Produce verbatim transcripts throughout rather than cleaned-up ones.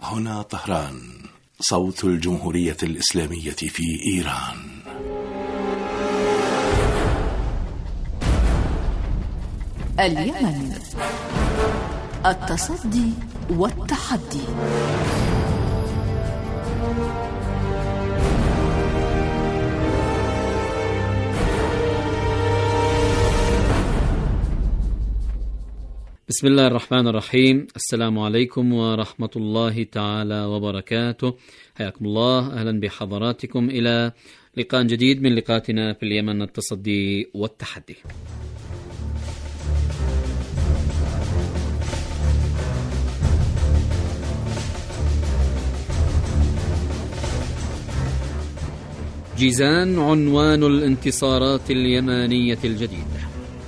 هنا طهران، صوت الجمهورية الإسلامية في إيران. اليمن، التصدي والتحدي. بسم الله الرحمن الرحيم. السلام عليكم ورحمة الله تعالى وبركاته. حياكم الله، أهلا بحضراتكم إلى لقاء جديد من لقاءاتنا في اليمن، التصدي والتحدي. جيزان عنوان الانتصارات اليمانية الجديدة.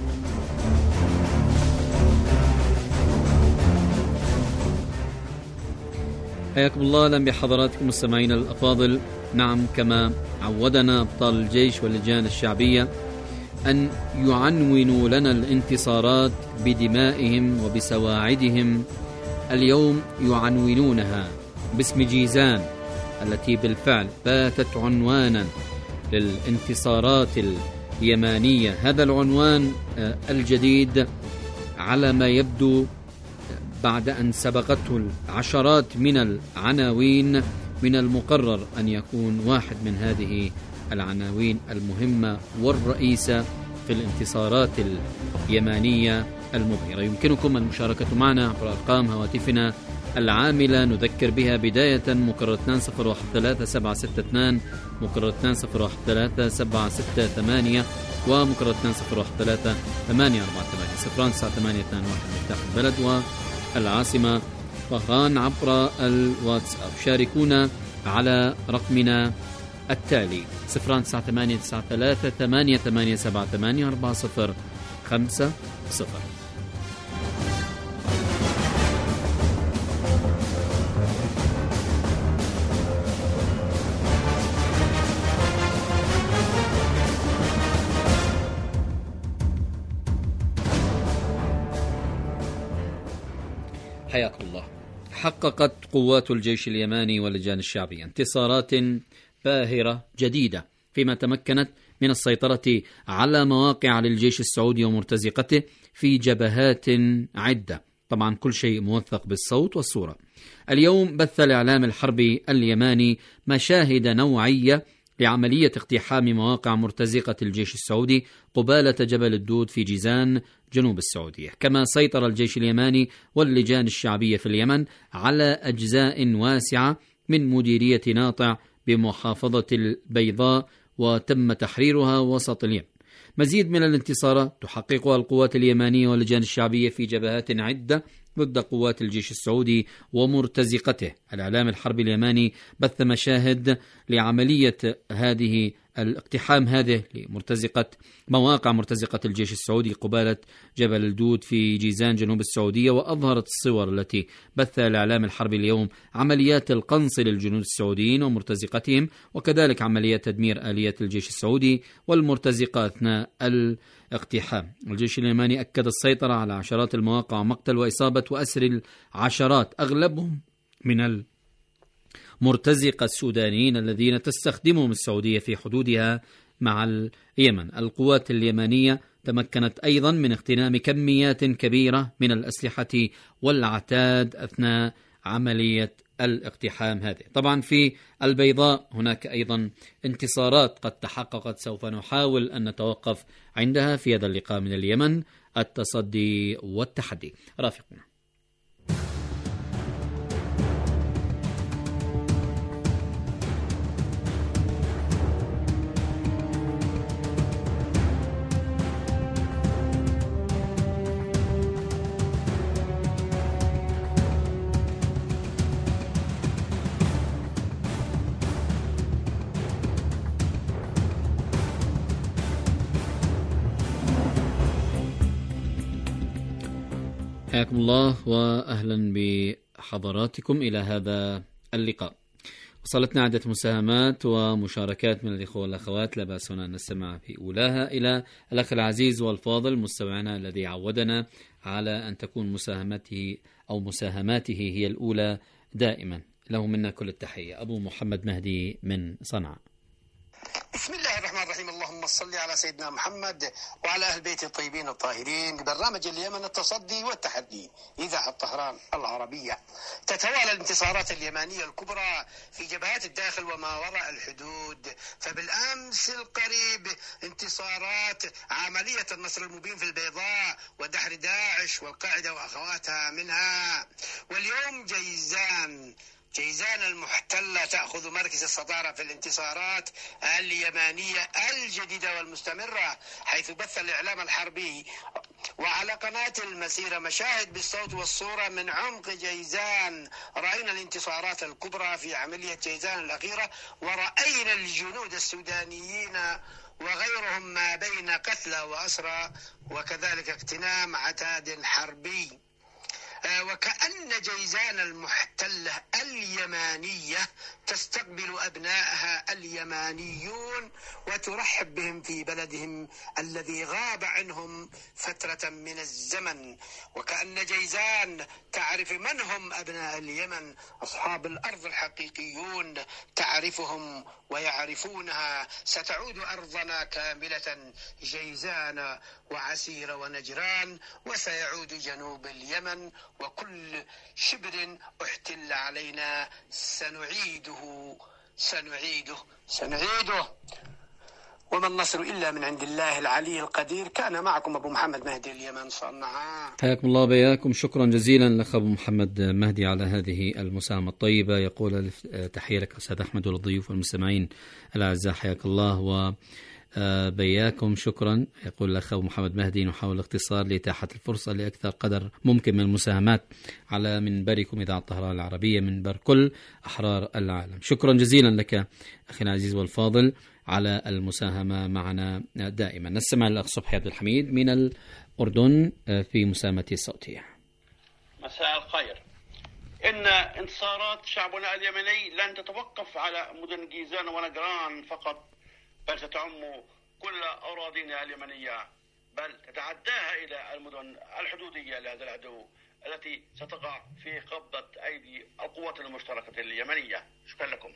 حياكم الله، اهلا بحضراتكم مستمعينا الافاضل. نعم، كما عودنا ابطال الجيش واللجان الشعبيه ان يعنونوا لنا الانتصارات بدمائهم وبسواعدهم، اليوم يعنونونها باسم جيزان التي بالفعل باتت عنوانا للانتصارات اليمانيه. هذا العنوان الجديد على ما يبدو بعد أن سبقته العشرات من العناوين، من المقرر أن يكون واحد من هذه العناوين المهمة والرئيسة في الانتصارات اليمانية المبهرة. يمكنكم المشاركة معنا عبر أرقام هواتفنا العاملة نذكر بها بداية مكرر اثنين صفر واحد ثلاثة سبعة ستة اثنين، مكرر اثنين صفر واحد ثلاثة سبعة ستة ثمانية، ومكرر اثنين صفر واحد ثلاثة ثمانية أربعة ثمانية صفر تسعة ثمانية اثنين واحد مفتاح البلد والعاصمة طهران عبر الواتساب. شاركونا على رقمنا التالي صفر تسعة ثمانية تسعة ثلاثة ثمانية ثمانية سبعة ثمانية أربعة صفر خمسة صفر. حياكم الله. حققت قوات الجيش اليماني واللجان الشعبية انتصارات باهرة جديدة فيما تمكنت من السيطرة على مواقع للجيش السعودي ومرتزقته في جبهات عدة. طبعا كل شيء موثق بالصوت والصورة. اليوم بث الإعلام الحربي اليماني مشاهد نوعية لعملية اقتحام مواقع مرتزقة الجيش السعودي قبالة جبل الدود في جيزان جنوب السعودية. كما سيطر الجيش اليماني واللجان الشعبية في اليمن على أجزاء واسعة من مديرية ناطع بمحافظة البيضاء، وتم تحريرها وسط اليمن. مزيد من الانتصارات تحققها القوات اليمانية واللجان الشعبية في جبهات عدة ضد قوات الجيش السعودي ومرتزقته. الإعلام الحربي اليماني بث مشاهد لعملية هذه الاقتحام هذه لمرتزقة مواقع مرتزقة الجيش السعودي قبالة جبل الدود في جيزان جنوب السعودية، وأظهرت الصور التي بث الإعلام الحربي اليوم عمليات القنص للجنود السعوديين ومرتزقتهم، وكذلك عمليات تدمير آليات الجيش السعودي والمرتزقة أثناء الاقتحام. الجيش اليماني أكد السيطرة على عشرات المواقع ومقتل وإصابة وأسر العشرات، أغلبهم من المرتزقة السودانيين الذين تستخدمهم السعودية في حدودها مع اليمن. القوات اليمانية تمكنت أيضا من اغتنام كميات كبيرة من الأسلحة والعتاد أثناء عملية الاقتحام هذه. طبعا في البيضاء هناك أيضا انتصارات قد تحققت، سوف نحاول أن نتوقف عندها في هذا اللقاء من اليمن، التصدي والتحدي. رافقنا. حياكم الله وأهلا بحضراتكم إلى هذا اللقاء. وصلتنا عدة مساهمات ومشاركات من الإخوة والأخوات، لا بأس هنا أن نستمع في أولاها إلى الأخ العزيز والفاضل مستمعنا الذي عودنا على أن تكون مساهمته أو مساهماته هي الأولى دائما. له منا كل التحية. أبو محمد مهدي من صنعاء. بسم الله الرحمن الرحيم. اللهم صل على سيدنا محمد وعلى أهل بيت الطيبين الطاهرين. برنامج اليمن التصدي والتحدي، إذاعة طهران العربية. تتوالى الانتصارات اليمانية الكبرى في جبهات الداخل وما وراء الحدود. فبالأمس القريب انتصارات عملية النصر المبين في البيضاء ودحر داعش والقاعدة وأخواتها منها. واليوم جيزان جيزان المحتلة تأخذ مركز الصدارة في الانتصارات اليمانية الجديدة والمستمرة، حيث بث الإعلام الحربي وعلى قناة المسيرة مشاهد بالصوت والصورة من عمق جيزان. رأينا الانتصارات الكبرى في عملية جيزان الأخيرة، ورأينا الجنود السودانيين وغيرهم ما بين قتلى وأسرى، وكذلك اغتنام عتاد حربي. وكأن جيزان المحتلة اليمانية تستقبل أبنائها اليمانيون وترحب بهم في بلدهم الذي غاب عنهم فترة من الزمن. وكأن جيزان تعرف من هم أبناء اليمن، أصحاب الأرض الحقيقيون، تعرفهم ويعرفونها. ستعود أرضنا كاملة، جيزان وعسير ونجران، وسيعود جنوب اليمن، وكل شبر احتل علينا سنعيده سنعيده سنعيده وما النصر إلا من عند الله العلي القدير. كان معكم أبو محمد مهدي اليمن صنعاء. حياكم الله بياكم. شكرا جزيلا لك أبو محمد مهدي على هذه المساهمة الطيبة. يقول تحية لك أستاذ أحمد والضيوف والمستمعين الأعزاء، حياك الله و بياكم. شكرا. يقول الأخ أبو محمد مهدي: نحاول الاختصار لإتاحة الفرصة لأكثر قدر ممكن من المساهمات على منبركم إذاعة طهران العربية، منبر كل أحرار العالم. شكرا جزيلا لك أخينا العزيز والفاضل على المساهمة معنا دائما. نستمع للأخ صبحي عبد الحميد من الأردن في مساهمته الصوتية. مساء الخير. إن انتصارات شعبنا اليمني لن تتوقف على مدن جيزان ونجران فقط، بل ستعم كل أراضينا اليمنية، بل تتعداها إلى المدن الحدودية لهذا العدو التي ستقع في قبضة أيدي القوات المشتركة اليمنية. شكرا لكم.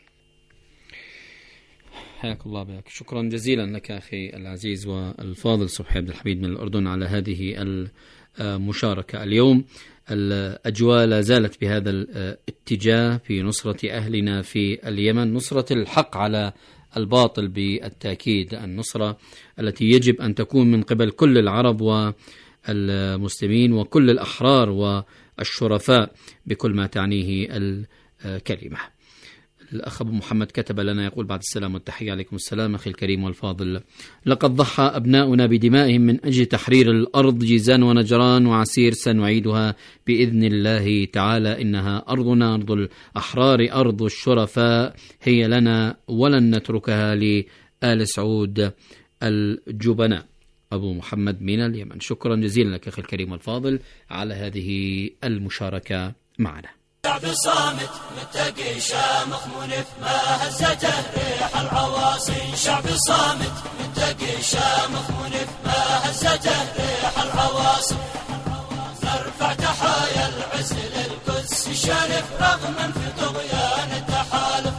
حياك الله بك. شكرا جزيلا لك أخي العزيز والفاضل صبحي عبد الحميد من الأردن على هذه المشاركة. اليوم الأجواء لا زالت بهذا الاتجاه في نصرة أهلنا في اليمن، نصرة الحق على الباطل بالتأكيد، النصرة التي يجب أن تكون من قبل كل العرب والمسلمين وكل الأحرار والشرفاء بكل ما تعنيه الكلمة. الأخ أبو محمد كتب لنا يقول: بعد السلام والتحية. عليكم السلام أخي الكريم والفاضل. لقد ضحى أبناؤنا بدمائهم من أجل تحرير الأرض، جيزان ونجران وعسير سنعيدها بإذن الله تعالى. إنها أرضنا، أرض الأحرار، أرض الشرفاء، هي لنا ولن نتركها لآل سعود الجبناء. أبو محمد من اليمن. شكرا جزيلا لك أخي الكريم والفاضل على هذه المشاركة معنا. شعب صامت متقي شامخ منف ما هزته ريح العواصي. شعب صامت متقي شامخ منف ما هزته ريح العواصي. نرفع تحايا العز للقدس الشريف رغما في طغيان التحالف.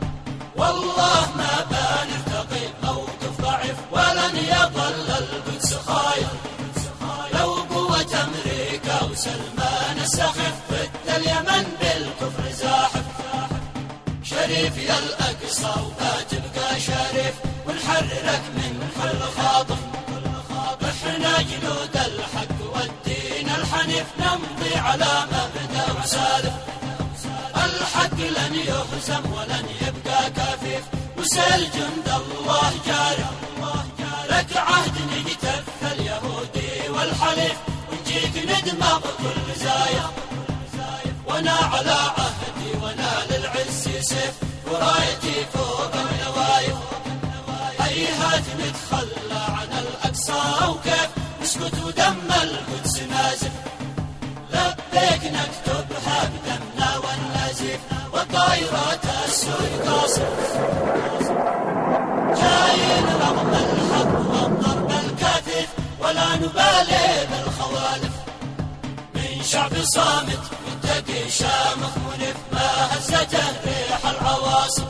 والله ما بنرتقي موقف ضعيف ولن يظل القدس خايف. لو قوة أمريكا وسلمان السخف ضد اليمن بالكفر زاحف. شريف يا الأقصى ولا تبقى شريف، ونحررك من كل خاطف. احنا جنود الحق والدين الحنيف، نمضي على مبدأ وسالف. الحق لن يهزم ولن يبقى كفيف، وسل جند الله جارف. لك عهد نجتف اليهودي والحليف، ونجيك ندمغ كل زايف. وانا على عهدي وانا للعز سيف، ورايتي فوق النوايف. هيهات نتخلى عن الأقصى وكيف نسكت ودم القدس نازف. لبيك نكتبها بدمنا والنزيف، والطائرات السود قاصف. جايين رغم الحق والضرب الكثيف، ولا نبالي بالخوالف. من شعب صامت وادي شامخ منف ما هزته ريح العواصف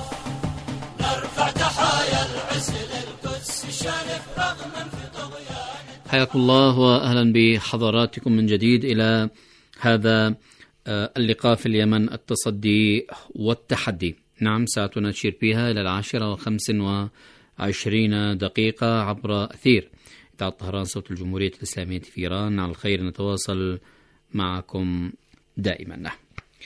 نرفع تحايا العز للقدس شانف رغما في طغيان. حياكم الله وأهلا بحضراتكم من جديد إلى هذا اللقاء في اليمن، التصدي والتحدي. نعم، ساعتنا تشير فيها إلى العاشرة وخمس وعشرين دقيقة عبر أثير إذاعة طهران صوت الجمهورية الإسلامية في إيران. على الخير نتواصل معكم دائما. نعم،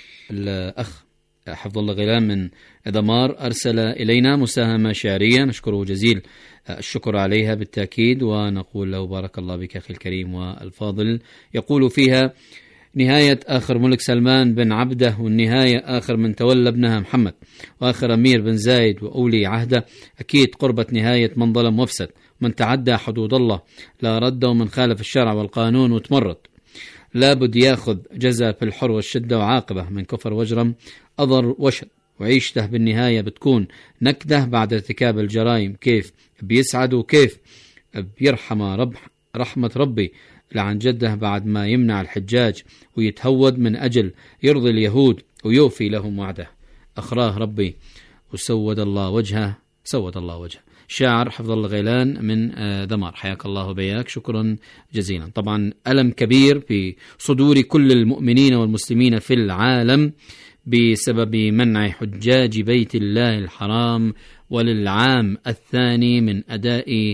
الأخ حفظ الله غيلان من دمار أرسل إلينا مساهمة شعرية نشكره جزيل الشكر عليها بالتأكيد، ونقول له بارك الله بك أخي الكريم والفاضل. يقول فيها: نهاية آخر ملك سلمان بن عبده، والنهاية آخر من تولى ابنها محمد، وآخر أمير بن زايد وأولي عهده. أكيد قربت نهاية من ظلم وفسد، من تعدى حدود الله لا رد، ومن خالف الشرع والقانون وتمرد لابد ياخذ جزاء في الحر والشدة وعاقبة، من كفر وجرم أضر وشد، وعيشته بالنهاية بتكون نكدة بعد ارتكاب الجرائم. كيف بيسعد وكيف بيرحم رب رحمة ربي لعن جده بعد ما يمنع الحجاج ويتهود من أجل يرضي اليهود ويوفي لهم وعده. أخراه ربي وسود الله وجهه، سود الله وجهه. شاعر حفظ الله غيلان من دمار، حياك الله وبياك، شكرا جزيلا. طبعا ألم كبير في صدور كل المؤمنين والمسلمين في العالم بسبب منع حجاج بيت الله الحرام وللعام الثاني من أداء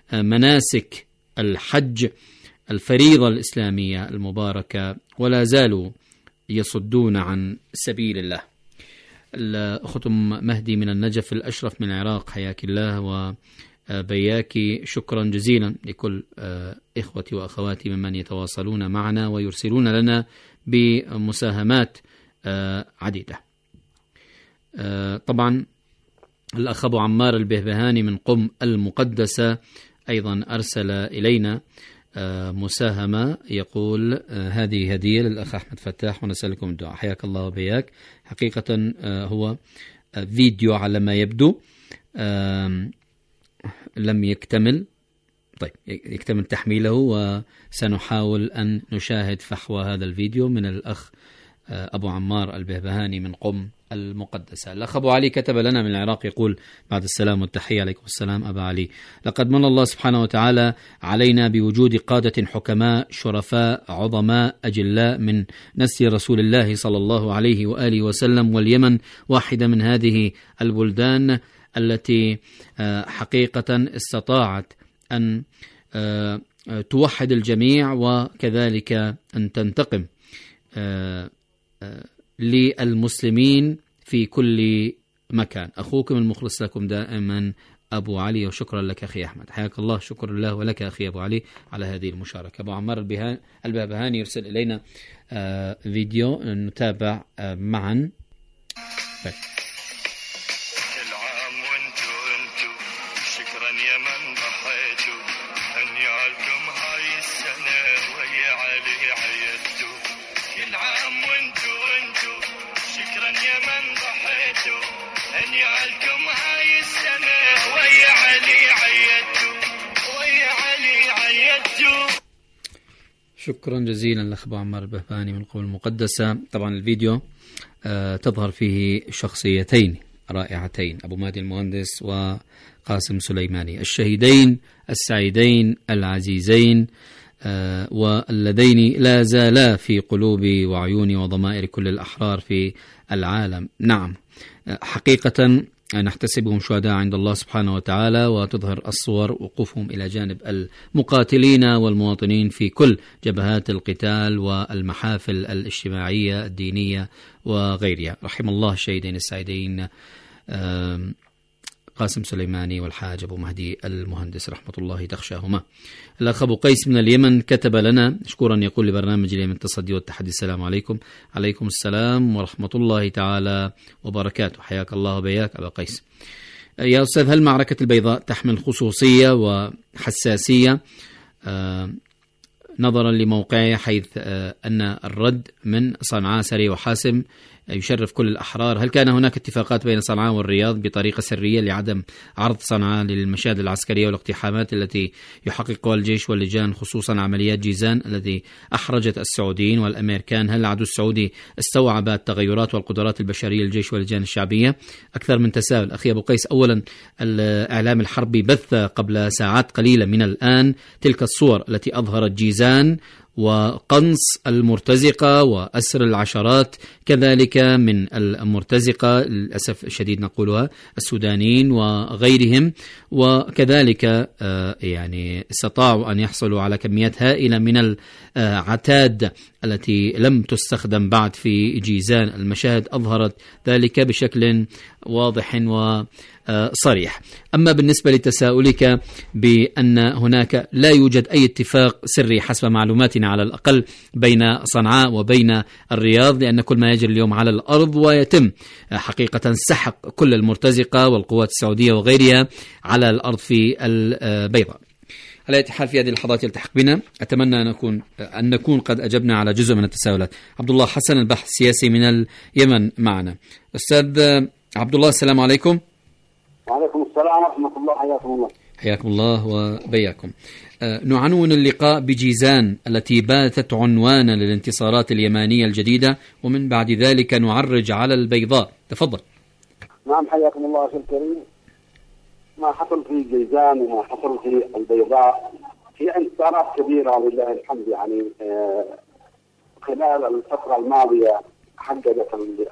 مناسك الحج الفريضة الإسلامية المباركة، ولا زالوا يصدون عن سبيل الله. الأخت مهدي من النجف الأشرف من العراق، حياك الله وبياكي، شكرا جزيلا لكل إخوتي وأخواتي ممن يتواصلون معنا ويرسلون لنا بمساهمات عديدة. طبعا الأخ أبو عمار البهبهاني من قم المقدسة أيضا أرسل إلينا مساهمة، يقول: هذه هدية للأخ أحمد فتاح ونسألكم الدعاء. حياك الله وبياك. حقيقة هو فيديو على ما يبدو لم يكتمل، طيب يكتمل تحميله، وسنحاول أن نشاهد فحوى هذا الفيديو من الأخ أبو عمار البهبهاني من قم المقدسة. الأخ أبو علي كتب لنا من العراق، يقول: بعد السلام والتحية. عليكم السلام أبا علي. لقد من الله سبحانه وتعالى علينا بوجود قادة حكماء شرفاء عظماء أجلاء من نسل رسول الله صلى الله عليه وآله وسلم، واليمن واحدة من هذه البلدان التي حقيقة استطاعت أن توحد الجميع، وكذلك أن تنتقم للمسلمين في كل مكان. أخوكم المخلص لكم دائما أبو علي، وشكرا لك أخي أحمد. حياك الله، شكرا له ولك أخي أبو علي على هذه المشاركة. أبو عمار البهبهاني يرسل إلينا فيديو نتابع معا. طيب. شكرا جزيلا لأخ أبو عمار البهبهاني من قم المقدسة. طبعا الفيديو آه تظهر فيه شخصيتين رائعتين، أبو مهدي المهندس وقاسم سليماني، الشهيدين السعيدين العزيزين، آه واللذين لا زالا في قلوب وعيون وضمائر كل الأحرار في العالم. نعم، آه حقيقة نحتسبهم شهداء عند الله سبحانه وتعالى، وتظهر الصور وقوفهم إلى جانب المقاتلين والمواطنين في كل جبهات القتال والمحافل الاجتماعية الدينية وغيرها. رحم الله الشهيدين السعيدين قاسم سليماني والحاج أبو مهدي المهندس رحمة الله تخشاهما. الأخ أبو قيس من اليمن كتب لنا مشكورا، يقول لبرنامج اليمن التصدي والتحدي: السلام عليكم. عليكم السلام ورحمة الله تعالى وبركاته. حياك الله وبياك أبا قيس. يا أستاذ، هل معركة البيضاء تحمل خصوصية وحساسية آه نظرا لموقعها، حيث آه أن الرد من صنعاء سريع وحاسم يشرف كل الأحرار. هل كان هناك اتفاقات بين صنعاء والرياض بطريقة سرية لعدم عرض صنعاء للمشاهد العسكرية والاقتحامات التي يحققها الجيش واللجان، خصوصا عمليات جيزان التي أحرجت السعوديين والأمريكان؟ هل العدو السعودي استوعب التغيرات والقدرات البشرية للجيش واللجان الشعبية؟ أكثر من تساؤل. أخي أبو قيس، أولا الإعلام الحربي بث قبل ساعات قليلة من الآن تلك الصور التي أظهرت جيزان وقنص المرتزقة وأسر العشرات كذلك من المرتزقة للأسف الشديد نقولها السودانيين وغيرهم، وكذلك يعني استطاعوا أن يحصلوا على كميات هائلة من العتاد التي لم تستخدم بعد في جيزان. المشاهد أظهرت ذلك بشكل واضح وصريح. أما بالنسبة لتساؤلك بأن هناك لا يوجد أي اتفاق سري حسب معلوماتنا على الأقل بين صنعاء وبين الرياض، لأن كل ما يجري اليوم على الأرض ويتم حقيقة سحق كل المرتزقة والقوات السعودية وغيرها على الأرض في البيضاء. على أي حال في هذه اللحظات يلتحق بنا، أتمنى أن نكون أن نكون قد أجبنا على جزء من التساؤلات. عبد الله حسن، البحث السياسي من اليمن معنا. أستاذ عبد الله، السلام عليكم. وعليكم السلام ورحمة الله، حياكم الله. حياكم الله وبياكم. نعنون اللقاء بجيزان التي باتت عنوانا للانتصارات اليمانية الجديدة، ومن بعد ذلك نعرج على البيضاء. تفضل. نعم، حياكم الله أخي الكريم. ما حصل في جيزان وما حصل في البيضاء هي انتصارات كبيرة ولله الحمد. يعني خلال الفترة الماضية حققت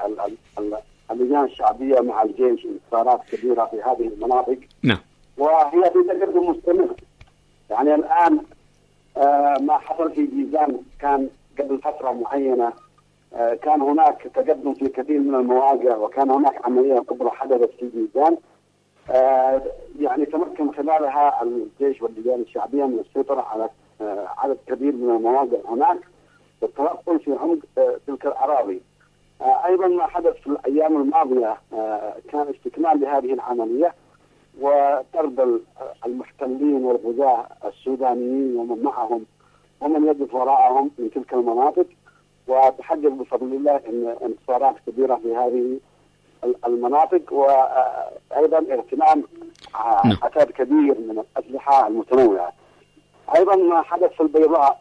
اللجان الشعبية مع الجيش انتصارات كبيرة في هذه المناطق. نعم. وهي في تقدم مستمر. يعني الآن ما حصل في جيزان كان قبل فترة معينة كان هناك تقدم في كثير من المواقع، وكان هناك عملية كبرى حدثت في جيزان يعني تمكن خلالها الجيش واللجان الشعبية من السيطرة على عدد كبير من المواقع هناك والتنقل في عمق تلك الأراضي. أيضا ما حدث في الأيام الماضية كان استكمال لهذه العملية وطرد المحتلين والغزاة السودانيين ومن معهم ومن يقف وراءهم من تلك المناطق، وتحقق بفضل الله ان انتصارات كبيرة في هذه المناطق، وأيضا اغتنام عدد كبير من الأسلحة المتنوعة. أيضا ما حدث في البيضاء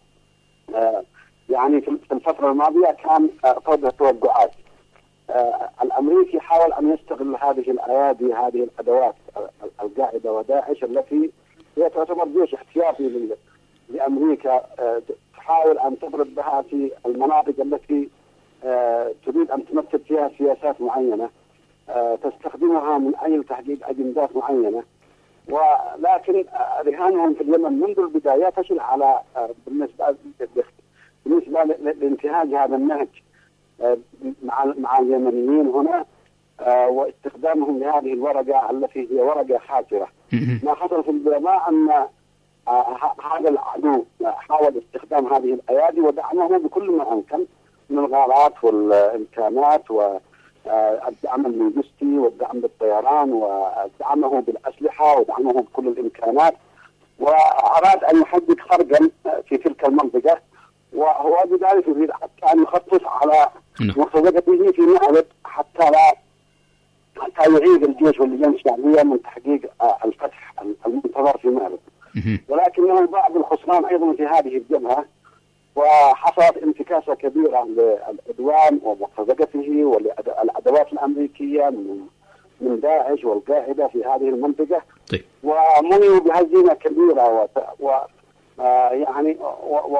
يعني في الفترة الماضية كان فرض توقعات. الأمريكي حاول أن يستغل هذه الأيادي، هذه الأدوات القاعدة وداعش التي هي تعتبر جيش احتياطي لأمريكا، تحاول أن تفرض بها في المناطق التي تريد أن تنفذ فيها سياسات معينة تستخدمها من أجل تحقيق أجندات معينة. ولكن رهانهم في اليمن منذ البداية فشل على بالنسبة بالنسبة لانتهاج هذا النهج مع مع اليمنيين هنا واستخدامهم لهذه الورقة التي هي ورقة خاسرة. ما حصل في البيضاء أن هذا العدو حاول استخدام هذه الأيادي ودعمه بكل ما أمكن من الغارات والإمكانات والدعم اللوجستي والدعم بالطيران ودعمه بالأسلحة ودعمه بكل الإمكانات، وأراد أن يحقق خرقا في تلك المنطقة، وهو بذلك يريد حتى أن يخطط على مرتزقته في مأرب حتى لا حتى يعيد الجيش واللجان الشعبية من تحقيق الفتح المنتظر في مأرب. ولكنه بعض الخسران أيضا في هذه الجبهة، وحصلت انتكاسة كبيرة للعدوان ومرتزقته والأدوات الأمريكية من من داعش والقاعدة في هذه المنطقة. طيب. ومنعوا بهزيمة كبيرة ويعني و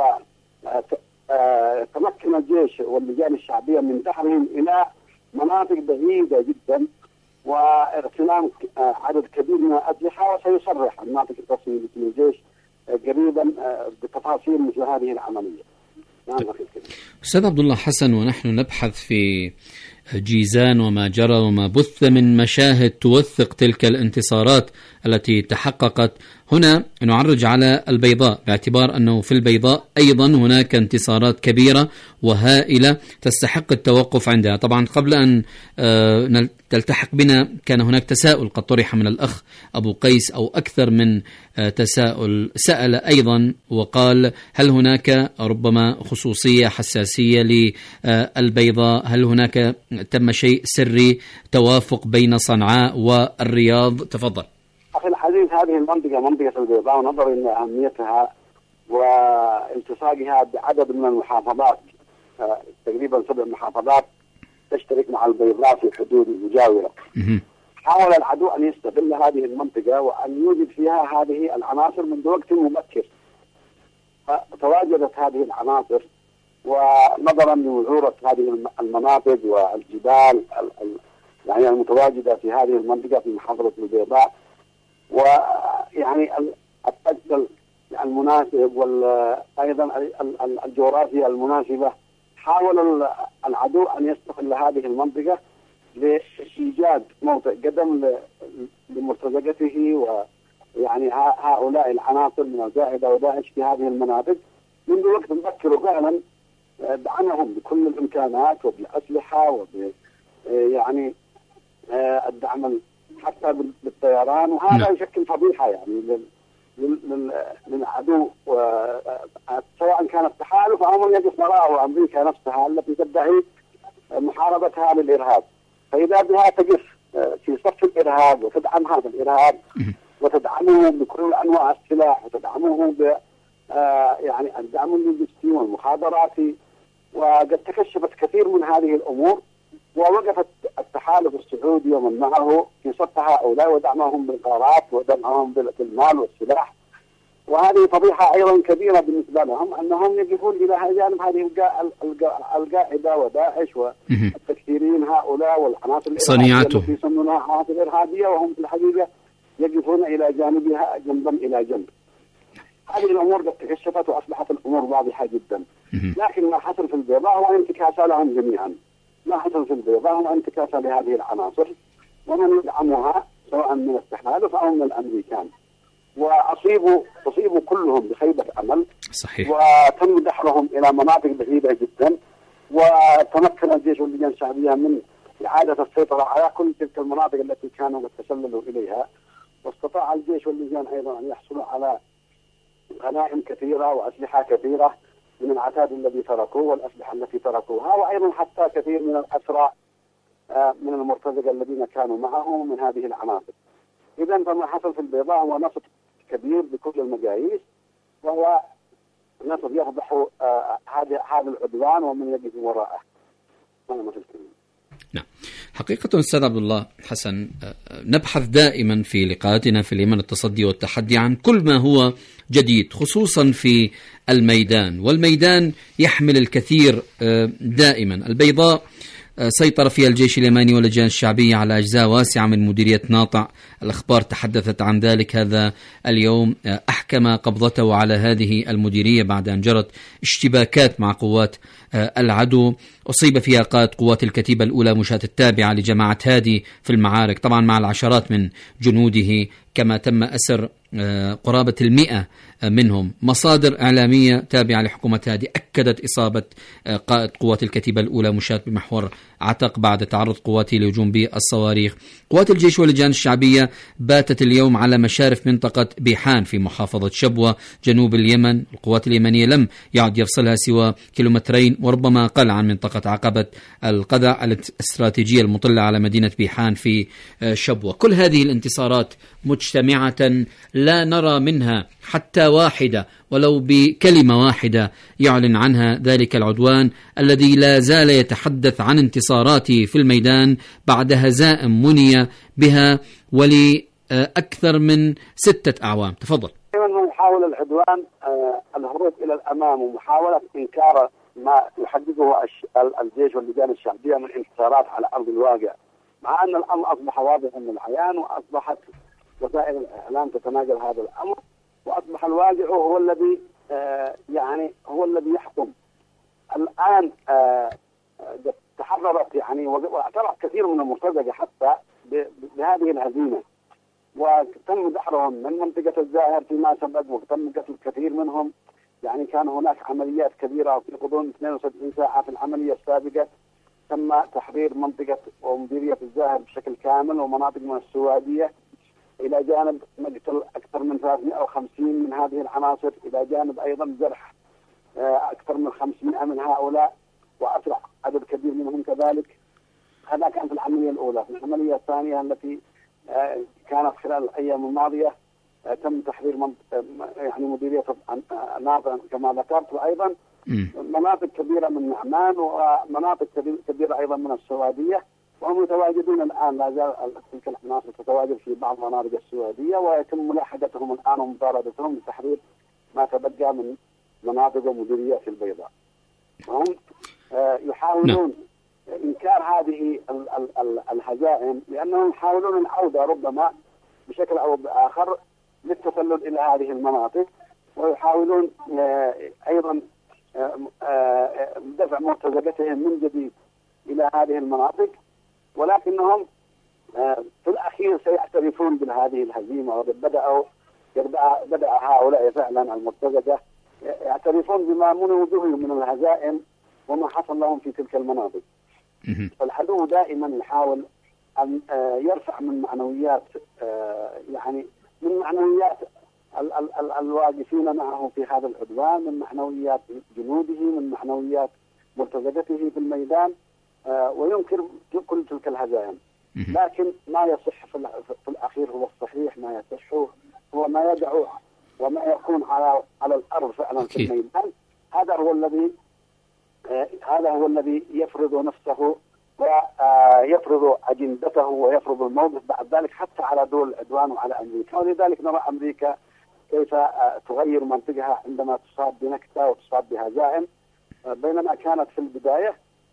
تمكن الجيش واللجان الشعبية من دحرهم إلى مناطق بعيدة جدا واغتنام عدد كبير من الأسلحة، وسيصرح الناطق الرسمي من الجيش قريبا بتفاصيل مثل هذه العملية. نعم أخي الكريم. أستاذ عبد الله حسن، ونحن نبحث في جيزان وما جرى وما بث من مشاهد توثق تلك الانتصارات التي تحققت هنا. نعرج على البيضاء باعتبار أنه في البيضاء أيضا هناك انتصارات كبيرة وهائلة تستحق التوقف عندها. طبعا قبل أن تلتحق بنا كان هناك تساؤل قد طرح من الأخ أبو قيس أو أكثر من تساؤل، سأل أيضا وقال هل هناك ربما خصوصية حساسية للبيضاء؟ هل هناك تم شيء سري توافق بين صنعاء والرياض؟ تفضل أخي العزيز. هذه المنطقة منطقة البيضاء نظرا لأهميتها والتصاقها بعدد من المحافظات، تقريبا سبع محافظات تشترك مع البيضاء في الحدود المجاورة. حاول العدو أن يستغل هذه المنطقة وأن يوجد فيها هذه العناصر منذ وقت مبكر، فتواجدت هذه العناصر ونظرا لوعورة هذه المناطق والجبال يعني المتواجدة في هذه المنطقة في محافظة البيضاء، ويعني الطقس المناسب وأيضا الجغرافيا المناسبة، حاول العدو أن يستغل هذه المنطقة لإيجاد موطئ قدم لمرتزقته ويعني هؤلاء العناصر من القاعدة وداعش في هذه المناطق منذ وقت مبكر، وفعلا دعمهم بكل الإمكانات وبالأسلحة وب يعني الدعم حتى بالطيران، وهذا يشكل فضيحة يعني للعدو، سواء كان التحالف أو من يقف وراءه أمريكا نفسها التي تدعي محاربتها للإرهاب، فإذا بها تقف في صف الإرهاب وتدعم هذا الإرهاب وتدعمه بكل أنواع السلاح وتدعمه ب يعني الدعم اللوجستي والمخابراتي، وقد تكشفت كثير من هذه الأمور، ووقفت التحالف السعودي ومن معه في صف هؤلاء ودعمهم بالقرارات ودعمهم بالمال والسلاح. وهذه فضيحة أيضا كبيرة بالنسبة لهم أنهم يقفون إلى جانب هذه القاعدة وداعش والتكفيرين هؤلاء والعناصر الإرهابية التي يسمونها عناصر إرهابية، وهم في الحقيقة يقفون إلى جانبها جنبا إلى جنب. هذه الأمور قد تكشفت وأصبحت الأمور واضحة جدا، لكن ما حصل في البيضاء هو انتكاسة لهم جميعا. ما حصل في البيضاء هو انتكاسة لهذه العناصر ومن يدعمها سواء من التحالف أو من الأمريكان، وأصيبوا أصيبوا كلهم بخيبة أمل. صحيح. وتم دحرهم إلى مناطق بعيدة جدا، وتمكن الجيش واللجان الشعبية من إعادة السيطرة على كل تلك المناطق التي كانوا قد تسللوا إليها، واستطاع الجيش واللجان أيضا أن يحصلوا على غنائم كثيرة وأسلحة كثيرة من العتاد الذي تركوه والأسلحة التي تركوها، وأيضا حتى كثير من الأسرى من المرتزقة الذين كانوا معه من هذه العناصر. إذن فما حصل في البيضاء هو نصب كبير بكل المقاييس، وهو نصب يفضح هذا هذا العدوان ومن يقف وراءه. نعم، حقيقة أستاذ عبد الله حسن، نبحث دائما في لقاءاتنا في اليمن التصدي والتحدي عن كل ما هو جديد، خصوصا في الميدان، والميدان يحمل الكثير دائما. البيضاء سيطر فيها الجيش اليماني واللجان الشعبية على أجزاء واسعة من مديرية ناطع. الأخبار تحدثت عن ذلك هذا اليوم. أحكم قبضته على هذه المديرية بعد أن جرت اشتباكات مع قوات العدو. أصيب فيها قائد قوات الكتيبة الأولى مشاة التابعة لجماعة هادي في المعارك، طبعا مع العشرات من جنوده، كما تم أسر قرابة المئة منهم. مصادر إعلامية تابعة لحكومة هادي أكدت إصابة قائد قوات الكتيبة الأولى مشاة بمحور عتق بعد تعرض قواته لهجوم بالصواريخ. قوات الجيش واللجان الشعبية باتت اليوم على مشارف منطقة بيحان في محافظة شبوة جنوب اليمن. القوات اليمنية لم يعد يفصلها سوى كيلومترين وربما أقل عن منطقة عقبة القذع الاستراتيجية المطلة على مدينة بيحان في شبوة. كل هذه الانتصارات مجتمعة، لا نرى منها حتى واحدة ولو بكلمة واحدة يعلن عنها ذلك العدوان الذي لا زال يتحدث عن انتصاراته في الميدان بعد هزائم مني بها ولأكثر من ستة أعوام. تفضل. دائما يحاول العدوان الهروب إلى الأمام ومحاولة إنكار ما يحققه الجيش واللجان الشعبية من انتصارات على أرض الواقع، مع أن الأمر أصبح واضحا للعيان وأصبحت وسائل الإعلام تتناقل هذا الأمر، وأصبح الواقع هو الذي آه يعني هو الذي يحكم. الآن آه تحررت يعني واعترف كثير من المرتزقة حتى بهذه الهزيمة، وتم دحرهم من منطقة الزاهر فيما سبق، وتم قتل كثير منهم. يعني كان هناك عمليات كبيرة في غضون اثنين وسبعين ساعة. في العملية السابقة تم تحرير منطقة ومديرية الزاهر بشكل كامل ومناطق من السوادية، إلى جانب مقتل أكثر من ثلاثمائة وخمسين من هذه العناصر، إلى جانب أيضا جرح أكثر من خمسمائة من هؤلاء وأسرع عدد كبير منهم كذلك. هذا كان في العملية الأولى. في العملية الثانية التي كانت خلال الأيام الماضية تم تحرير يعني مديرية ناظر كما ذكرت، وأيضا مناطق كبيرة من نعمان ومناطق كبيرة أيضا من السوادية، وهم متواجدون الآن. لا زال تلك العناصر تتواجد في بعض مناطق السوادية، ويتم ملاحقتهم الآن ومطاردتهم لتحرير ما تبقى من مناطق ومديريات البيضاء. هم يحاولون إنكار هذه ال ال ال الهزائم، لأنهم يحاولون العودة ربما بشكل أو بآخر للتسلل إلى هذه المناطق، ويحاولون أيضا دفع مرتزقتهم من جديد إلى هذه المناطق، ولكنهم في الأخير سيعترفون بهذه الهزيمة. وبدأوا بدأ هؤلاء فعلا المرتزقة يعترفون بما منعوا به من الهزائم وما حصل لهم في تلك المناطق. فالعدو دائما يحاول أن يرفع من معنويات يعني من معنويات ال ال ال الواقفين معه في هذا العدوان، من معنويات جنوده، من معنويات مرتزقته في الميدان، وينكر كل تلك الهزائم. لكن ما يصح في الأخير هو الصحيح، ما يصح هو ما يدعو وما يكون على على الأرض فعلا في الميدان. هذا هو الذي هذا هو الذي يفرض نفسه ويفرض أجندته ويفرض الموقف بعد ذلك حتى على دول العدوان وعلى أمريكا. ولذلك نرى أمريكا كيف تغير منطقها عندما تصاب بنكتة وتصاب بهزائم، بينما كانت في البداية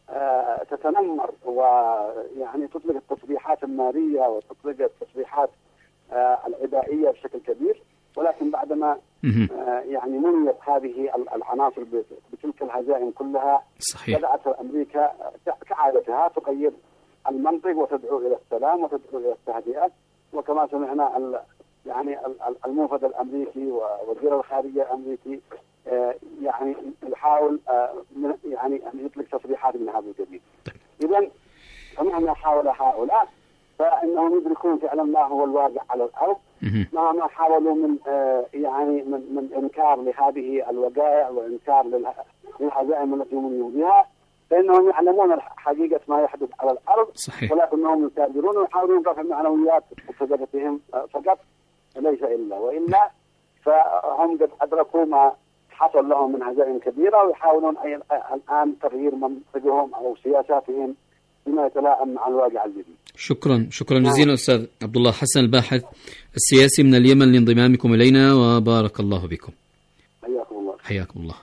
تتنمر ويعني تطلق التصريحات النارية وتطلق التصريحات العدائية بشكل كبير. ولكن بعدما يعني منيت هذه العناصر بتلك الهزائم كلها، صحيح، بدأت أمريكا كعادتها تغير المنطق وتدعو إلى السلام وتدعو إلى التهدئة. وكما سمعنا يعني الموفد الأمريكي ووزير الخارجية الأمريكي يعني يحاول يعني أن يطلق تصريحات من هذا القبيل. إذن فمهما حاول هؤلاء فإنهم يدركون فعلا ما هو الواقع على الأرض، مهما حاولوا من يعني من من إنكار لهذه الوقائع وإنكار للهزائم التي منوا بها، فإنهم يعلمون حقيقة ما يحدث على الأرض. صحيح. ولكنهم يكابرون ويحاولون رفع معنويات مرتزقتهم فقط ليس إلا، وإلا فهم قد أدركوا ما حصل لهم من هزائم كبيرة، ويحاولون الآن تغيير منطقهم أو سياساتهم بما يتلائم مع الواقع الجديد. شكرا شكرا جزيلا أستاذ عبد الله حسن الباحث السياسي من اليمن لانضمامكم إلينا، وبارك الله بكم. حياكم الله. حياكم الله.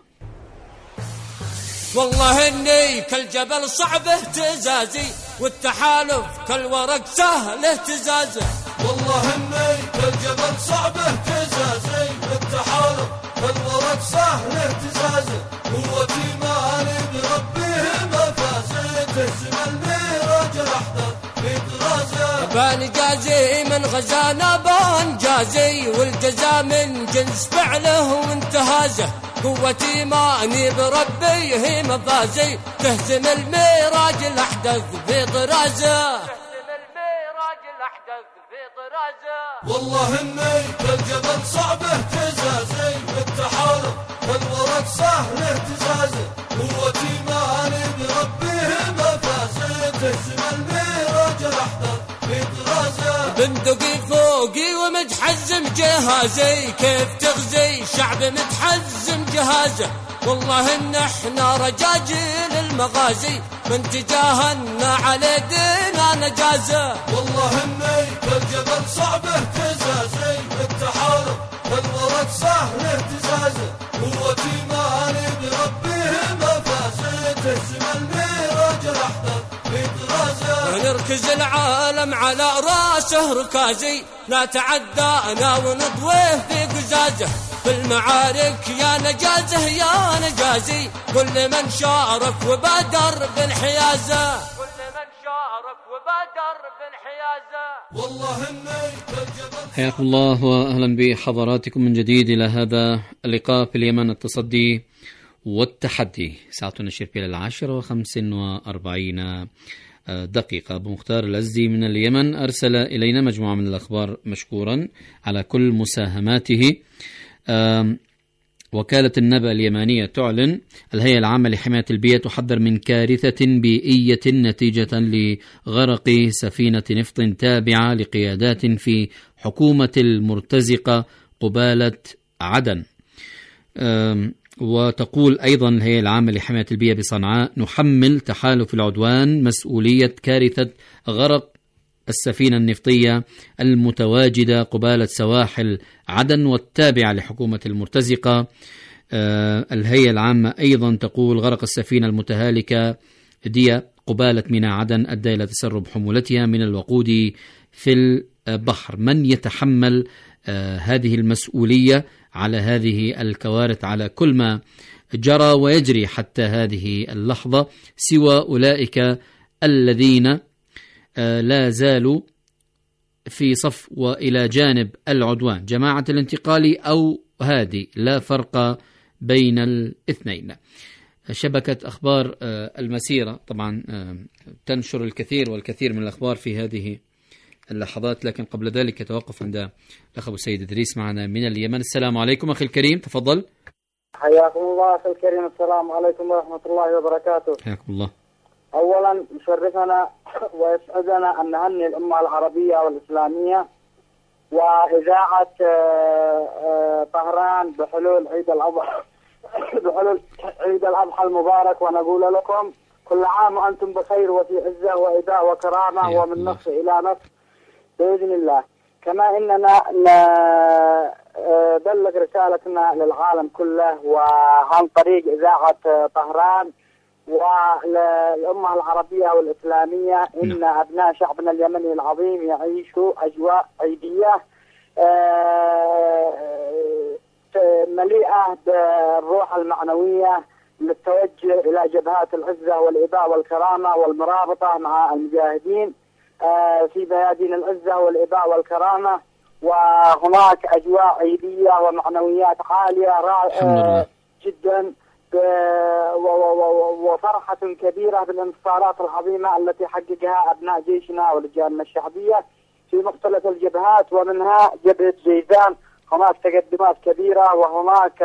والله إني كالجبل صعب اهتزازي، والتحالف كالورق سهل اهتزازه. والله إني كالجبل صعب اهتزازي، والتحالف كالورق سهل اهتزازه. قوتي مالي بربيه مفازي، تهزم الميراج الأحداث في طرازه. بان جازي من غزانا بان جازي، والجزا من جنس فعله وانتهازه. قوتي ماني بربي هي مفازي، تهزم الميراج الأحدث في طرازه. تهزم الميراج الأحدث في طرازه. والله إني كالجبل صعب اهتزازي، والتحالف والورق سهل اهتزازه. قوتي ماني بربي هي مفازي، تهزم الميراج الأحدث في طرازه. بندقي فوقي ومتحزم جهازي، كيف تغزي شعب متحزم جهازه. والله إن احنا رجاجيل المغازي، من تجاهلنا على دينا نجازه. والله إني كالجبل صعب اهتزازي، التحالف والورق سهل اهتزازه. قوتي ماني بربيه مفازي، تهزم الميراج الأحدث في طرازه. نركز العالم على راسه ركازي، لا تعدانا ونضويه في قزازه. في المعارك يا نجازه يا نجازي، كل من شارك وبادر بالحيازه. كل من شارك وبادر درب الحيازة والله إني حياكم الله وأهلا بحضراتكم من جديد إلى هذا اللقاء في اليمن التصدي والتحدي. ساعتنا نشير إلى العاشرة وخمس وأربعين دقيقة. أبو مختار الأزدي من اليمن أرسل إلينا مجموعة من الأخبار مشكورا على كل مساهماته. وكالة النبأ اليمانية تعلن الهيئة العامة لحماية البيئة تحذر من كارثة بيئية نتيجة لغرق سفينة نفط تابعة لقيادات في حكومة المرتزقة قبالة عدن. وتقول أيضا الهيئة العامة لحماية البيئة بصنعاء نحمل تحالف العدوان مسؤولية كارثة غرق السفينة النفطية المتواجدة قبالة سواحل عدن والتابعة لحكومة المرتزقة. آه الهيئة العامة أيضا تقول غرق السفينة المتهالكة ديا قبالة ميناء عدن أدى إلى تسرب حمولتها من الوقود في البحر. من يتحمل آه هذه المسؤولية على هذه الكوارث، على كل ما جرى ويجري حتى هذه اللحظة، سوى أولئك الذين آه لا زالوا في صف وإلى جانب العدوان، جماعة الانتقالي أو هادي، لا فرق بين الاثنين. شبكة أخبار آه المسيرة طبعا آه تنشر الكثير والكثير من الأخبار في هذه اللحظات، لكن قبل ذلك يتوقف عند الأخ أبو سيد إدريس معنا من اليمن. السلام عليكم أخي الكريم، تفضل. حياكم الله أخي الكريم، السلام عليكم ورحمة الله وبركاته. حياكم الله. أولا يشرفنا ويسعدنا أن نهني الأمة العربية والإسلامية وإذاعة طهران بحلول عيد الأضحى بحلول عيد الأضحى المبارك، ونقول لكم كل عام وأنتم بخير وفي عزة وإباء وكرامة ومن نص إلى نص بإذن الله. كما إننا نبلغ رسالتنا للعالم كله وعن طريق إذاعة طهران وللأمة العربية والإسلامية إن أبناء شعبنا اليمني العظيم يعيشوا أجواء عيدية مليئة بالروح المعنوية للتوجه إلى جبهات العزة والإباء والكرامة والمرابطة مع المجاهدين في ميادين العزة والإباء والكرامة. وهناك أجواء عيدية ومعنويات عالية رائعة جدا وفرحة كبيرة بالانتصارات العظيمة التي حققها أبناء جيشنا ولجاننا الشعبية في مختلف الجبهات، ومنها جبهة جيزان هناك تقدمات كبيرة وهناك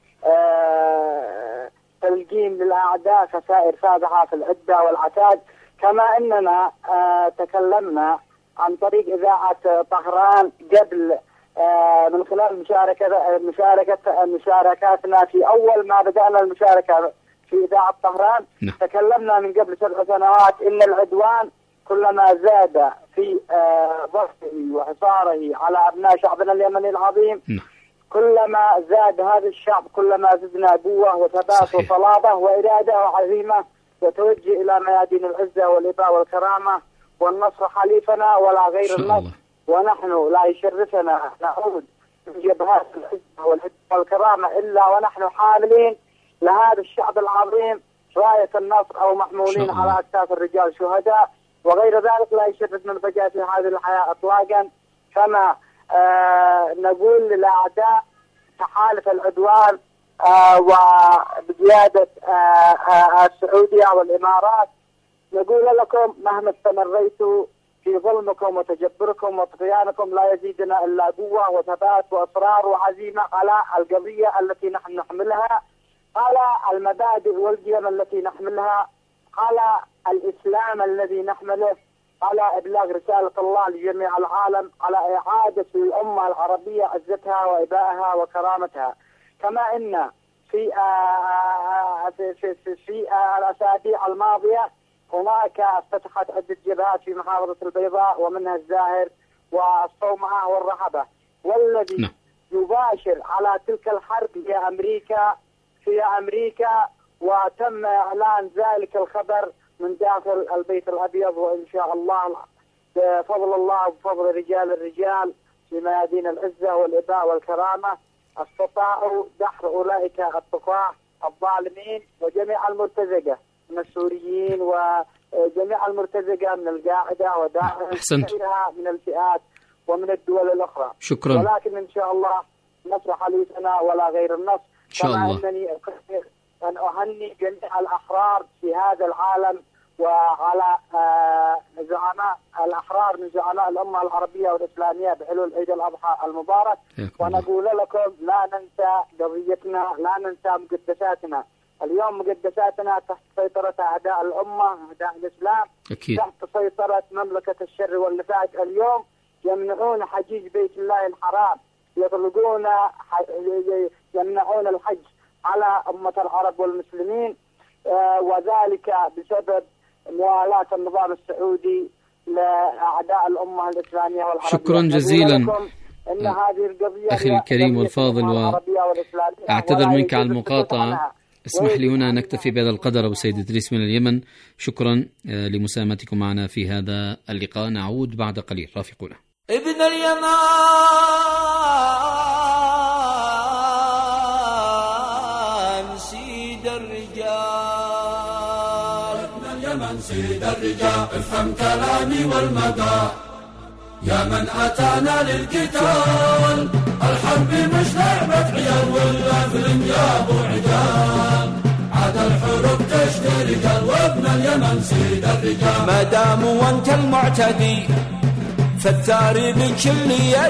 آه تلقيم للأعداء خسائر فادحة في العدة والعتاد. كما أننا آه تكلمنا عن طريق إذاعة طهران قبل آه من خلال مشاركة مشاركة مشاركاتنا في أول ما بدأنا المشاركة في إذاعة طهران. نعم. تكلمنا من قبل سبع سنوات إن العدوان كلما زاد في آه ضغطه وحصاره على أبناء شعبنا اليمني العظيم، نعم. كلما زاد هذا الشعب كلما زدنا قوة وثبات وصلابة وإرادة عظيمة وتوجه إلى ميادين العزة والإباء والكرامة، والنصر حليفنا ولا غير النصر، ونحن لا يشرفنا نعود من جبهات العزة والإباء والكرامة إلا ونحن حاملين لهذا الشعب العظيم راية النصر أو محمولين على أكتاف الرجال شهداء، وغير ذلك لا يشرفنا البقاء في هذه الحياة إطلاقا. كما آه نقول للأعداء تحالف العدوان آه وبقيادة آه آه السعودية والإمارات، نقول لكم مهما استمريتوا في ظلمكم وتجبركم وطغيانكم لا يزيدنا إلا قوة وثبات وإصرار وعزيمة على القضية التي نحن نحملها، على المبادئ والقيم التي نحملها، على الإسلام الذي نحمله، على إبلاغ رسالة الله لجميع العالم، على إعادة الأمة العربية عزتها وإبائها وكرامتها. كما إن في آه في في, في, في آه الأسابيع الماضية هناك افتتحت عدة جبهات في محافظة البيضاء ومنها الزاهر والصومعة والرحبة، والذي يباشر على تلك الحرب هي أمريكا في أمريكا، وتم إعلان ذلك الخبر من داخل البيت الأبيض، وإن شاء الله بفضل الله وبفضل رجال الرجال في ميادين العزة والإباء والكرامة استطاعوا دحر أولئك الطغاة الظالمين وجميع المرتزقة من السوريين جميع المرتزقة من القاعدة وداعش وغيرها من الفئات ومن الدول الأخرى. شكرا. ولكن إن شاء الله نصر حليفنا ولا غير النصر. إن شاء الله. كما أنني أقدر أن أهني جميع الأحرار في هذا العالم وعلى زعماء الأحرار من زعماء الأمة العربية والإسلامية بحلول عيد الأضحى المبارك. ونقول لكم لا ننسى قضيتنا، لا ننسى مقدساتنا. اليوم مقدساتنا تحت سيطرة أعداء الأمة، أعداء الإسلام. أكيد. تحت سيطرة مملكة الشر والنفاق. اليوم يمنعون حجيج بيت الله الحرام، يطلقون يمنعون الحج على أمة العرب والمسلمين، وذلك بسبب موالاة النظام السعودي لأعداء الأمة الإسلامية والعربية. شكرا جزيلا إن هذه القضية أخي الكريم والفاضل، وأعتذر منك على المقاطعة. اسمح لي هنا نكتفي بهذا القدر. أبو سيد إدريس من اليمن، شكرا لمساهمتكم معنا في هذا اللقاء. نعود بعد قليل، رافقونا. ابن اليمان سيد الرجال، ابن اليمن سيد الرجال، افهم كلامي والمدى يا من أتانا للقتال. الحرب مش لعبة عيال ولا فيلم يا أبو عجال، عاد الحروب تشتري رجال وابن اليمن سيد الرجال. ما دام وانت المعتدي فالثاري بكل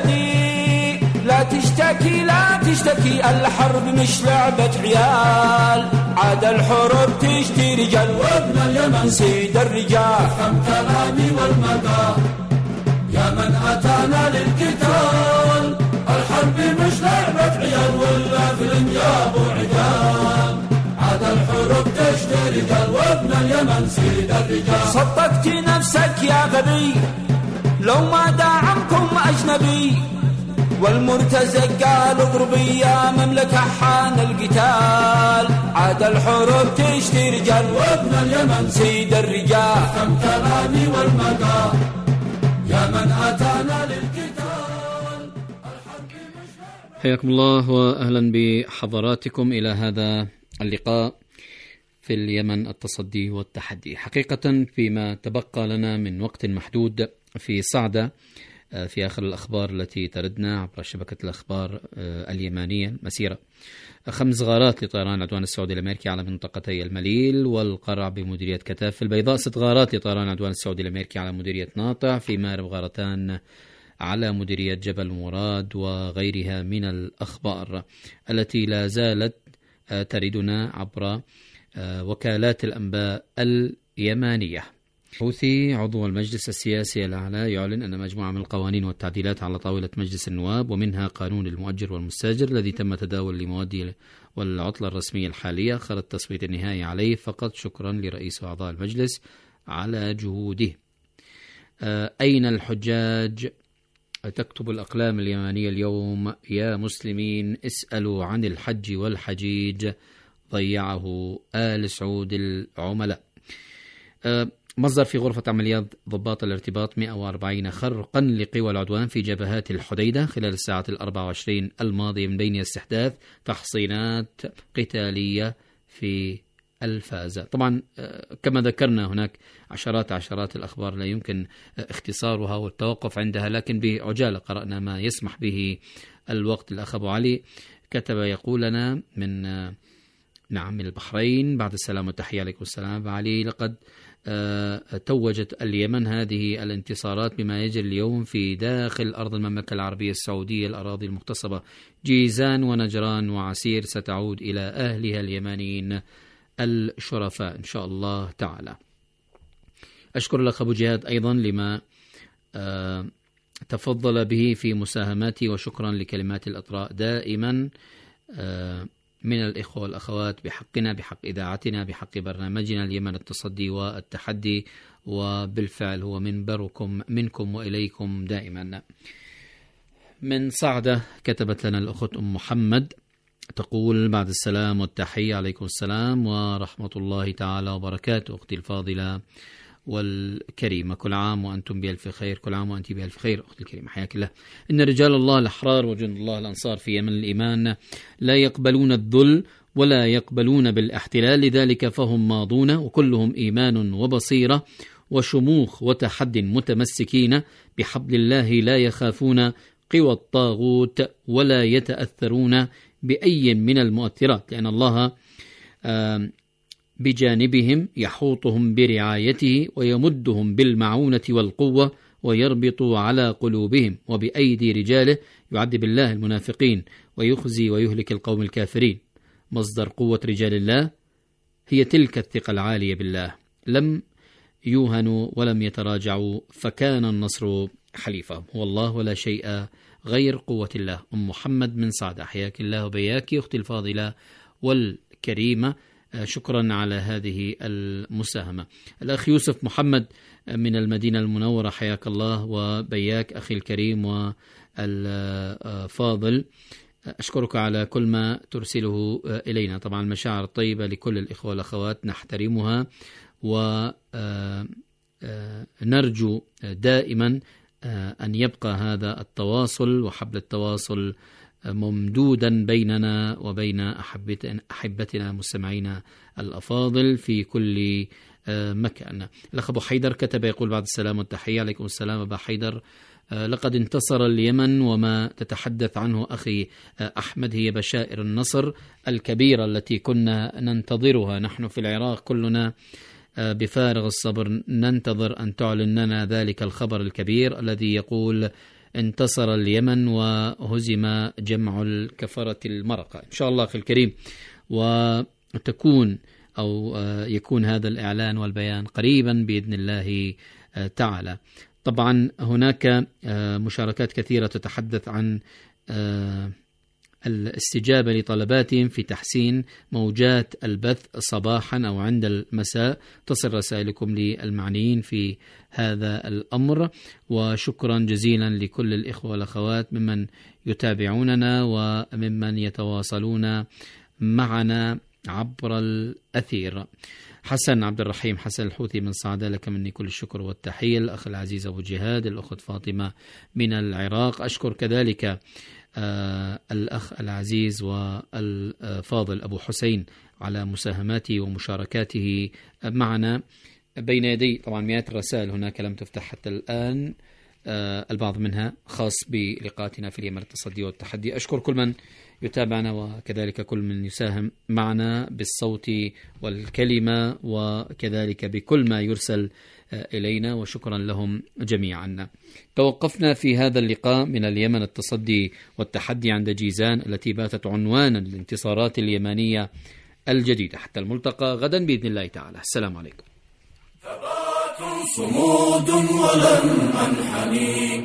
يدي، لا تشتكي لا تشتكي، الحرب مش لعبة عيال، عاد الحروب تشتري رجال وابن اليمن سيد الرجال. افهم كلامي والمدى يا من أتانا للقتال، الحرب مش لعبة عيال ولا فيلم يا أبو عجال، عاد الحروب تشتري رجال وابن اليمن سيد الرجال. صدقت نفسك يا غبي لو ما داعمكم أجنبي، والمرتزق قال اضربي يا مملكة حان القتال، عاد الحروب تشتري رجال وابن اليمن سيد الرجال. افهم كلامي والمدى يا من أتانا للقتال، الحرب مش حياكم الله وأهلا بحضراتكم إلى هذا اللقاء في اليمن، التصدي والتحدي. حقيقة فيما تبقى لنا من وقت محدود في صعدة في آخر الأخبار التي تردنا عبر شبكة الأخبار اليمانية، مسيرة خمس غارات لطيران العدوان السعودي الأمريكي على منطقتي المليل والقرع بمديرية كتاف. في البيضاء ست غارات لطيران العدوان السعودي الأمريكي على مديرية ناطع. في مارب غارتان على مديرية جبل مراد وغيرها من الأخبار التي لا زالت تردنا عبر وكالات الأنباء اليمانية. حوثي عضو المجلس السياسي الأعلى يعلن أن مجموعة من القوانين والتعديلات على طاولة مجلس النواب، ومنها قانون المؤجر والمستاجر الذي تم تداول لمواد والعطلة الرسمية الحالية، خر التصويت النهائي عليه فقط. شكرا لرئيس وأعضاء المجلس على جهوده. أين الحجاج؟ تكتب الأقلام اليمانية اليوم: يا مسلمين اسألوا عن الحج والحجيج، ضيعه آل سعود العملاء. مصدر في غرفة عمليات ضباط الارتباط: مئة وأربعين خرقا لقوى العدوان في جبهات الحديدة خلال الساعات الأربع وعشرين الماضية، من بين استحداث تحصينات قتالية في الفازة. طبعا كما ذكرنا هناك عشرات عشرات الأخبار لا يمكن اختصارها والتوقف عندها، لكن بعجالة قرأنا ما يسمح به الوقت. الأخ أبو علي كتب يقول لنا من نعم من البحرين: بعد السلام والتحية عليكم السلام أبو علي، لقد توجت اليمن هذه الانتصارات بما يجري اليوم في داخل أرض المملكة العربية السعودية، الأراضي المغتصبة جيزان ونجران وعسير ستعود إلى أهلها اليمانيين الشرفاء إن شاء الله تعالى. أشكر الأخ أبو جهاد أيضا لما تفضل به في مساهماتي، وشكرا لكلمات الإطراء دائما من الإخوة والأخوات بحقنا، بحق إذاعتنا، بحق برنامجنا اليمن التصدي والتحدي، وبالفعل هو منبركم منكم وإليكم دائما. من صعدة كتبت لنا الأخت أم محمد تقول: بعد السلام والتحية عليكم السلام ورحمة الله تعالى وبركاته. أختي الفاضلة والكريمة، كل عام وأنتم بألف خير، كل عام وأنت بألف خير. أختي الكريمة حياك الله. إن رجال الله الأحرار وجند الله الأنصار في يمن الإيمان لا يقبلون الذل ولا يقبلون بالاحتلال، لذلك فهم ماضون وكلهم إيمان وبصيرة وشموخ وتحد، متمسكين بحبل الله لا يخافون قوى الطاغوت ولا يتأثرون بأي من المؤثرات، لأن الله بجانبهم يحوطهم برعايته ويمدهم بالمعونة والقوة ويربط على قلوبهم، وبأيدي رجاله يعذب الله المنافقين ويخزي ويهلك القوم الكافرين. مصدر قوة رجال الله هي تلك الثقة العالية بالله، لم يوهنوا ولم يتراجعوا، فكان النصر حليفهم. هو الله ولا شيء غير قوة الله. أم محمد من سعد، حياك الله وبياك أختي الفاضلة والكريمة، شكرا على هذه المساهمة. الأخ يوسف محمد من المدينة المنورة، حياك الله وبياك أخي الكريم والفاضل، أشكرك على كل ما ترسله إلينا. طبعا المشاعر الطيبة لكل الإخوة والأخوات نحترمها، ونرجو دائما أن يبقى هذا التواصل وحبل التواصل ممدودا بيننا وبين أحبتنا مستمعينا الأفاضل في كل مكان. الأخ أبو حيدر كتب يقول: بعد السلام والتحية. عليكم السلام أبا حيدر. لقد انتصر اليمن، وما تتحدث عنه أخي أحمد هي بشائر النصر الكبيرة التي كنا ننتظرها. نحن في العراق كلنا بفارغ الصبر ننتظر أن تعلن لنا ذلك الخبر الكبير الذي يقول انتصر اليمن وهزم جمع الكفرة المرقة. إن شاء الله أخي الكريم، وتكون أو يكون هذا الإعلان والبيان قريبا بإذن الله تعالى. طبعا هناك مشاركات كثيرة تتحدث عن الاستجابة لطلباتهم في تحسين موجات البث صباحا أو عند المساء. تصل رسائلكم للمعنيين في هذا الأمر، وشكرا جزيلا لكل الإخوة والأخوات ممن يتابعوننا وممن يتواصلون معنا عبر الأثير. حسن عبد الرحيم حسن الحوثي من صعدة، لك مني كل الشكر والتحية. الأخ العزيز أبو جهاد، الأخت فاطمة من العراق، أشكر كذلك آه الأخ العزيز والفاضل أبو حسين على مساهماته ومشاركاته معنا بين يدي. طبعا مئات الرسائل هناك لم تفتح حتى الآن، آه البعض منها خاص بلقاءاتنا في اليمن التصدي والتحدي. أشكر كل من يتابعنا وكذلك كل من يساهم معنا بالصوت والكلمة وكذلك بكل ما يرسل إلينا، وشكرا لهم جميعا. توقفنا في هذا اللقاء من اليمن التصدي والتحدي عند جيزان التي باتت عنوانا للانتصارات اليمانية الجديدة. حتى الملتقى غدا بإذن الله تعالى. السلام عليكم. ثبات صمود ولن أنحني،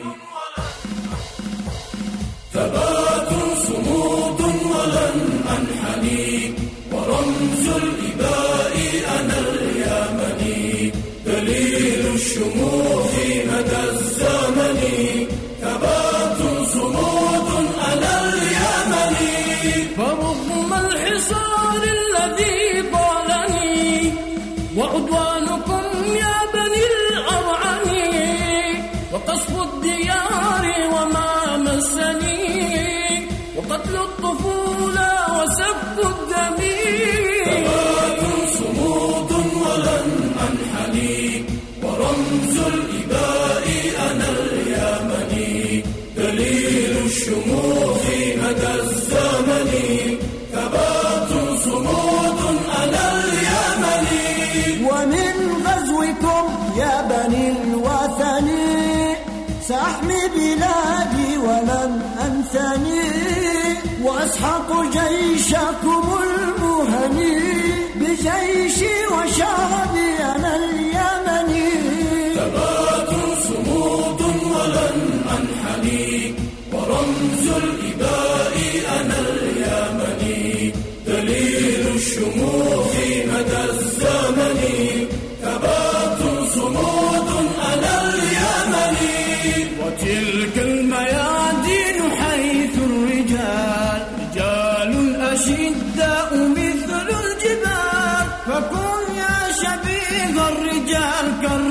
ثبات صمود ولن أنحني، ورمز الإباء أنا اليمني، دليل الشموخ مدى الزمن، ثبات صمود أنا اليمني. فرغم الحصار الذي ضالني وعدوانكم يا بني الأرعن، وقصف الديار وما مسني، وقتل الطفولة وسفك الدم، ثبات صمود ولن أنحني، ورمز الإباء أنا اليمني، دليل الشموخ مدى الزمن، ثبات صمود أنا اليمني. ومن غزوكم يا بني الوثن سأحمي بلادي ولن أنثني، وأسحق جيشكم المهني، بجيشي وشعبي أنا اليمني، ثبات صمود ولن أنحني، ورمز الإباء أنا اليمني، دليل الشموخ مدى الزمن، ثبات صمود أنا اليمني. وتلك الميادين حيث الرجال رجال أشداء مثل الجبال، فكن يا شبيه الرجال كالرجال.